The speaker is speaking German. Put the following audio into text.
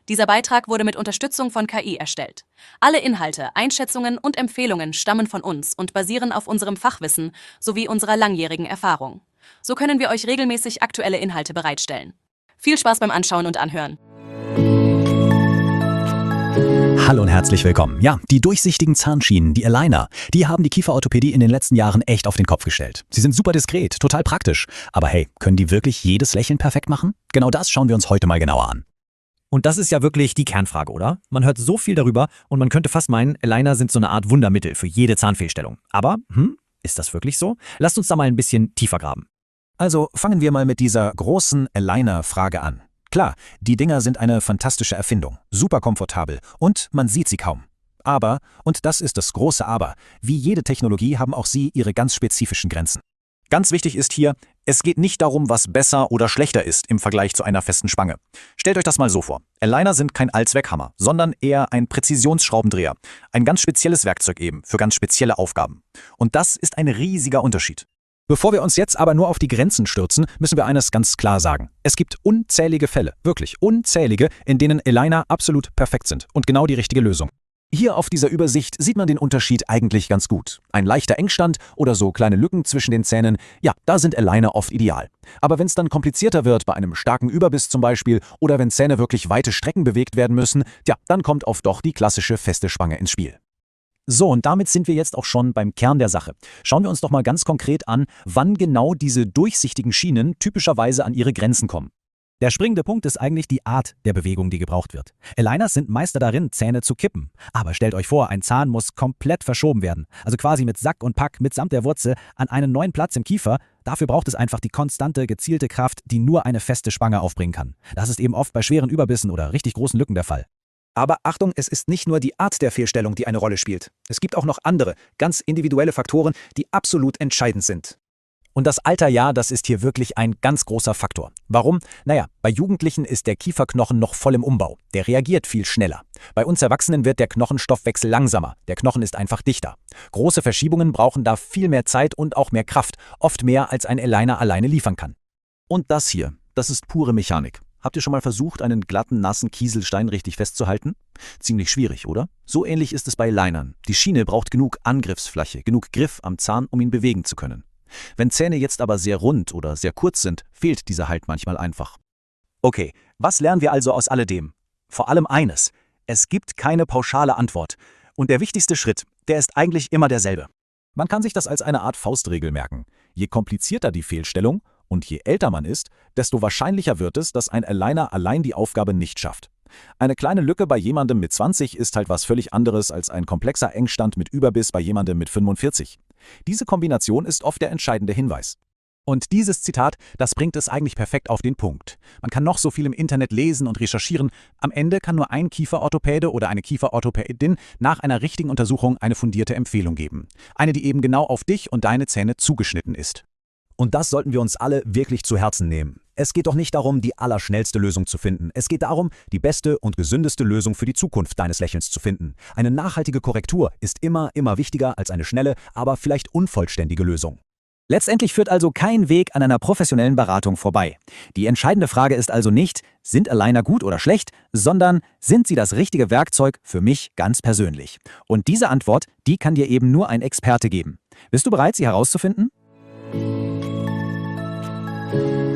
Dieser Beitrag wurde mit Unterstützung von KI erstellt. Alle Inhalte, Einschätzungen und Empfehlungen stammen von uns und basieren auf unserem Fachwissen sowie unserer langjährigen Erfahrung. So können wir euch regelmäßig aktuelle Inhalte bereitstellen. Viel Spaß beim Anschauen und Anhören. Hallo und herzlich willkommen. Ja, die durchsichtigen Zahnschienen, die Aligner, die haben die Kieferorthopädie in den letzten Jahren echt auf den Kopf gestellt. Sie sind super diskret, total praktisch. Aber hey, können die wirklich jedes Lächeln perfekt machen? Genau das schauen wir uns heute mal genauer an. Und das ist ja wirklich die Kernfrage, oder? Man hört so viel darüber und man könnte fast meinen, Aligner sind so eine Art Wundermittel für jede Zahnfehlstellung. Aber, ist das wirklich so? Lasst uns da mal ein bisschen tiefer graben. Also fangen wir mal mit dieser großen Aligner-Frage an. Klar, die Dinger sind eine fantastische Erfindung, super komfortabel und man sieht sie kaum. Aber, und das ist das große Aber, wie jede Technologie haben auch sie ihre ganz spezifischen Grenzen. Ganz wichtig ist hier, es geht nicht darum, was besser oder schlechter ist im Vergleich zu einer festen Spange. Stellt euch das mal so vor. Aligner sind kein Allzweckhammer, sondern eher ein Präzisionsschraubendreher. Ein ganz spezielles Werkzeug eben, für ganz spezielle Aufgaben. Und das ist ein riesiger Unterschied. Bevor wir uns jetzt aber nur auf die Grenzen stürzen, müssen wir eines ganz klar sagen. Es gibt unzählige Fälle, wirklich unzählige, in denen Aligner absolut perfekt sind und genau die richtige Lösung. Hier auf dieser Übersicht sieht man den Unterschied eigentlich ganz gut. Ein leichter Engstand oder so kleine Lücken zwischen den Zähnen, ja, da sind Aligner oft ideal. Aber wenn es dann komplizierter wird, bei einem starken Überbiss zum Beispiel, oder wenn Zähne wirklich weite Strecken bewegt werden müssen, ja, dann kommt oft doch die klassische feste Spange ins Spiel. So, und damit sind wir jetzt auch schon beim Kern der Sache. Schauen wir uns doch mal ganz konkret an, wann genau diese durchsichtigen Schienen typischerweise an ihre Grenzen kommen. Der springende Punkt ist eigentlich die Art der Bewegung, die gebraucht wird. Aligners sind Meister darin, Zähne zu kippen. Aber stellt euch vor, ein Zahn muss komplett verschoben werden. Also quasi mit Sack und Pack, mitsamt der Wurzel, an einen neuen Platz im Kiefer. Dafür braucht es einfach die konstante, gezielte Kraft, die nur eine feste Spange aufbringen kann. Das ist eben oft bei schweren Überbissen oder richtig großen Lücken der Fall. Aber Achtung, es ist nicht nur die Art der Fehlstellung, die eine Rolle spielt. Es gibt auch noch andere, ganz individuelle Faktoren, die absolut entscheidend sind. Und das Alter, ja, das ist hier wirklich ein ganz großer Faktor. Warum? Naja, bei Jugendlichen ist der Kieferknochen noch voll im Umbau. Der reagiert viel schneller. Bei uns Erwachsenen wird der Knochenstoffwechsel langsamer. Der Knochen ist einfach dichter. Große Verschiebungen brauchen da viel mehr Zeit und auch mehr Kraft. Oft mehr, als ein Aligner alleine liefern kann. Und das hier, das ist pure Mechanik. Habt ihr schon mal versucht, einen glatten, nassen Kieselstein richtig festzuhalten? Ziemlich schwierig, oder? So ähnlich ist es bei Alignern. Die Schiene braucht genug Angriffsfläche, genug Griff am Zahn, um ihn bewegen zu können. Wenn Zähne jetzt aber sehr rund oder sehr kurz sind, fehlt dieser Halt manchmal einfach. Okay, was lernen wir also aus alledem? Vor allem eines: Es gibt keine pauschale Antwort. Und der wichtigste Schritt, der ist eigentlich immer derselbe. Man kann sich das als eine Art Faustregel merken. Je komplizierter die Fehlstellung und je älter man ist, desto wahrscheinlicher wird es, dass ein Aligner allein die Aufgabe nicht schafft. Eine kleine Lücke bei jemandem mit 20 ist halt was völlig anderes als ein komplexer Engstand mit Überbiss bei jemandem mit 45. Diese Kombination ist oft der entscheidende Hinweis. Und dieses Zitat, das bringt es eigentlich perfekt auf den Punkt. Man kann noch so viel im Internet lesen und recherchieren. Am Ende kann nur ein Kieferorthopäde oder eine Kieferorthopädin nach einer richtigen Untersuchung eine fundierte Empfehlung geben. Eine, die eben genau auf dich und deine Zähne zugeschnitten ist. Und das sollten wir uns alle wirklich zu Herzen nehmen. Es geht doch nicht darum, die allerschnellste Lösung zu finden. Es geht darum, die beste und gesündeste Lösung für die Zukunft deines Lächelns zu finden. Eine nachhaltige Korrektur ist immer wichtiger als eine schnelle, aber vielleicht unvollständige Lösung. Letztendlich führt also kein Weg an einer professionellen Beratung vorbei. Die entscheidende Frage ist also nicht, sind Aligner gut oder schlecht, sondern sind sie das richtige Werkzeug für mich ganz persönlich? Und diese Antwort, die kann dir eben nur ein Experte geben. Bist du bereit, sie herauszufinden?